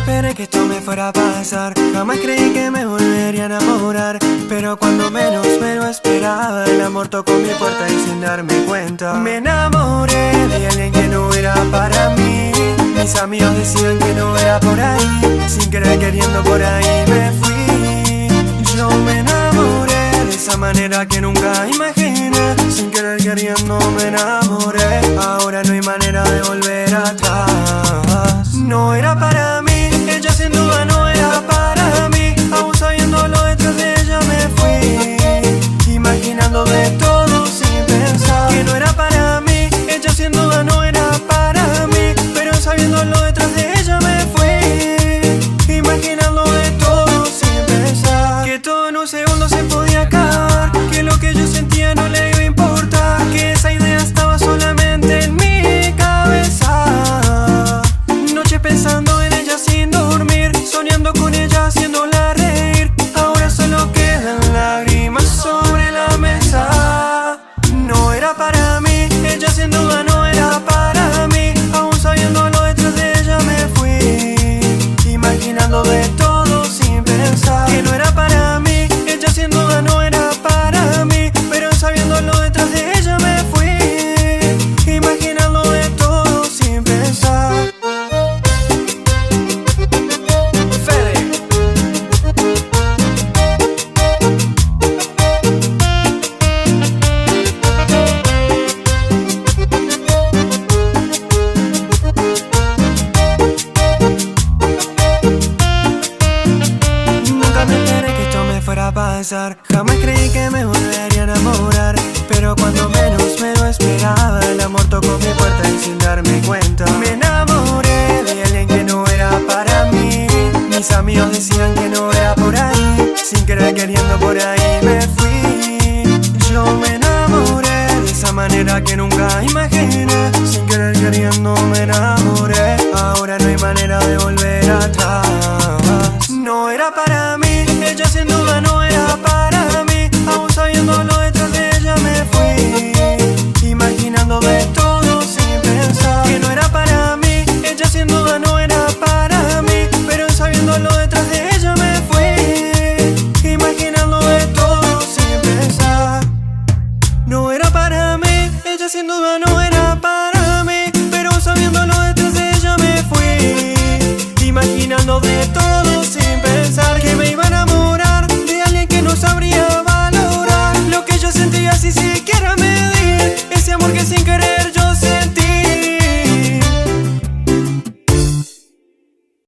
esperé que esto me fuera a pasar, jamás creí que me volvería a enamorar. Pero cuando menos me lo esperaba, el amor tocó mi puerta y sin darme cuenta me enamoré de alguien que no era para mí. Mis amigos decían que no era por ahí, sin querer queriendo por ahí me fui. Yo me enamoré de esa manera que nunca imaginé, sin querer queriendo me enamoré. Ahora no hay manera de volver atrás. No era para mí, ella sin duda no era para mí. Aún sabiéndolo detrás de ella me fui, imaginando de todo sin pensar que no era para mí. Ella sin duda no era para mí, pero sabiéndolo detrás de ella me fui, imaginando de todo sin pensar que todo en un segundo se podía acabar, que lo que yo sentía no le iba a importar, que esa idea estaba solamente en mi cabeza. Noches pensando en ella sin dormir, soñando con ella, haciéndola reír. Ahora solo quedan lágrimas sobre la mesa. No era para mí, ella sin duda no era para mí. Aún sabiéndolo detrás de ella me fui, imaginando de todo sin pensar que no era para mí. Ella sin duda no era para mí, pero sabiéndolo detrás de ella me fui, imaginando de todo sin pensar. Fuera a pasar, jamás creí que me volvería a enamorar. Pero cuando menos me lo esperaba, el amor tocó mi puerta y sin darme cuenta me enamoré de alguien que no era para mí. Mis amigos decían que no era por ahí, sin querer queriendo por ahí me fui. Yo me enamoré de esa manera que nunca imaginé, sin querer queriendo me enamoré. Ahora no hay manera de volver atrás. No era para mí, ella sin duda no era para mí. Aún sabiéndolo detrás de ella me fui, imaginando de todo sin pensar que no era para mí. Ella sin duda no era para mí, pero sabiéndolo detrás de ella me fui, imaginando de todo sin pensar. No era para mí, ella sin duda no era para mí, pero sabiéndolo detrás de ella me fui, imaginando de todo sin pensar que me iba a enamorar de alguien que no sabría valorar lo que yo sentía si siquiera